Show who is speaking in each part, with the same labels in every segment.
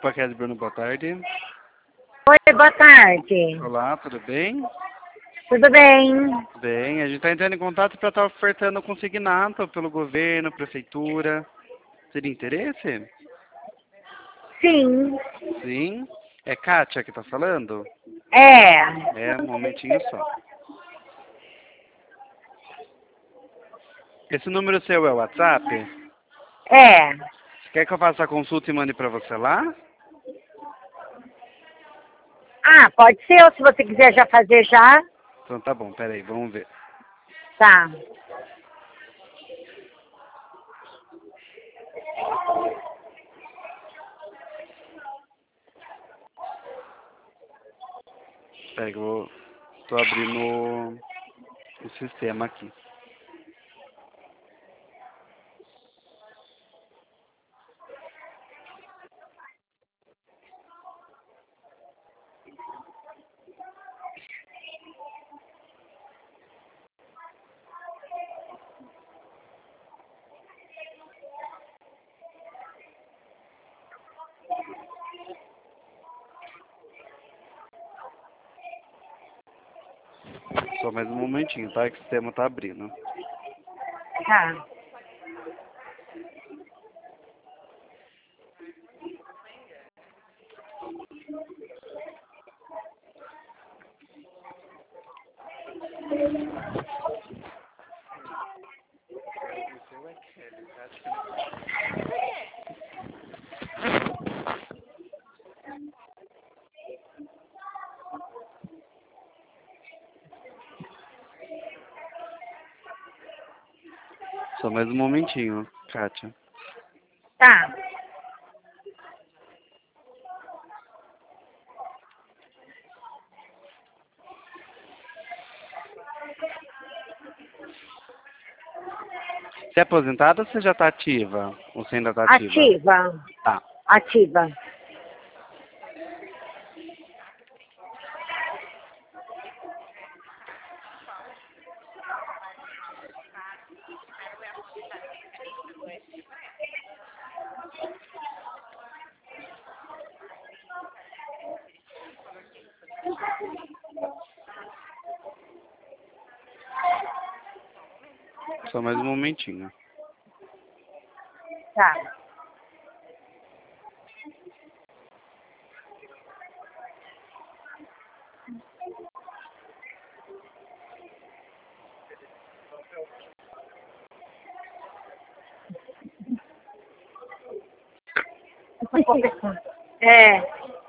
Speaker 1: Grupo Aquede Bruno, boa tarde.
Speaker 2: Oi, boa tarde.
Speaker 1: Olá, tudo bem?
Speaker 2: Tudo bem?
Speaker 1: Bem, a gente está entrando em contato para estar ofertando consignado pelo governo, prefeitura. Teria interesse?
Speaker 2: Sim.
Speaker 1: Sim. É Kátia que está falando?
Speaker 2: É.
Speaker 1: É, um momentinho só. Esse número seu é o WhatsApp?
Speaker 2: É.
Speaker 1: Quer que eu faça a consulta e mande para você lá?
Speaker 2: Ah, pode ser, ou se você quiser já fazer já.
Speaker 1: Então tá bom, peraí, vamos ver.
Speaker 2: Tá.
Speaker 1: Peraí que tô abrindo o sistema aqui. Só mais um momentinho, tá? Que o sistema tá abrindo.
Speaker 2: Tá.
Speaker 1: Só mais um momentinho, Kátia.
Speaker 2: Tá.
Speaker 1: Você é aposentada ou você já tá ativa? Ou você ainda tá ativa?
Speaker 2: Ativa.
Speaker 1: Tá.
Speaker 2: Ativa.
Speaker 1: Só mais um momentinho.
Speaker 2: Tá. É.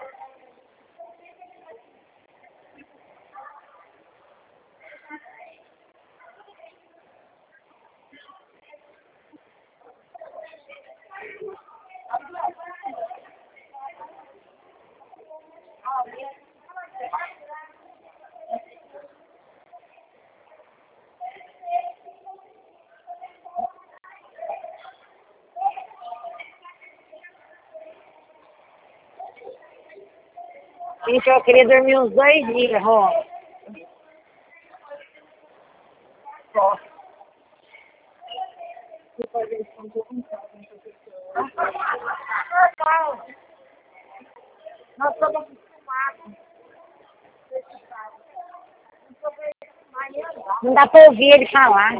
Speaker 2: Gente, eu queria dormir uns 2 dias, ó. Só. Nós estamos acostumados. Não dá pra ouvir ele falar.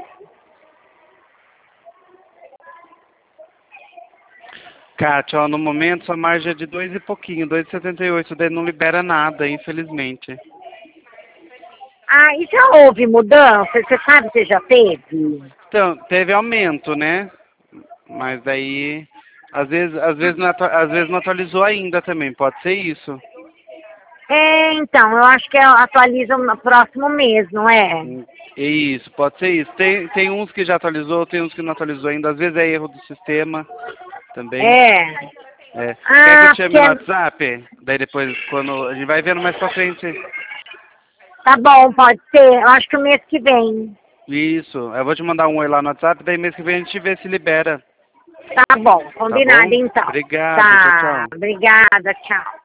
Speaker 1: Kátia, ó, no momento sua margem é de 2 e pouquinho, 2,78. Daí não libera nada, infelizmente.
Speaker 2: Ah, e já houve mudança? Você sabe se já teve?
Speaker 1: Então, teve aumento, né? Mas daí, às vezes não atualizou ainda também, pode ser isso.
Speaker 2: É, então, eu acho que atualizam no próximo mês, não é?
Speaker 1: Isso, pode ser isso. Tem uns que já atualizou, tem uns que não atualizou ainda. Às vezes é erro do sistema também.
Speaker 2: É.
Speaker 1: É. Quer que
Speaker 2: Ah,
Speaker 1: eu te chame no WhatsApp? Daí depois, quando a gente vai vendo mais pra frente.
Speaker 2: tá bom, pode ser. Eu acho que o mês que vem.
Speaker 1: Isso, eu vou te mandar um oi lá no WhatsApp, daí mês que vem a gente vê se libera.
Speaker 2: Tá bom,
Speaker 1: Tá
Speaker 2: combinado
Speaker 1: bom?
Speaker 2: então.
Speaker 1: Obrigado, tchau,
Speaker 2: Tá,
Speaker 1: tchau.
Speaker 2: obrigada, tchau.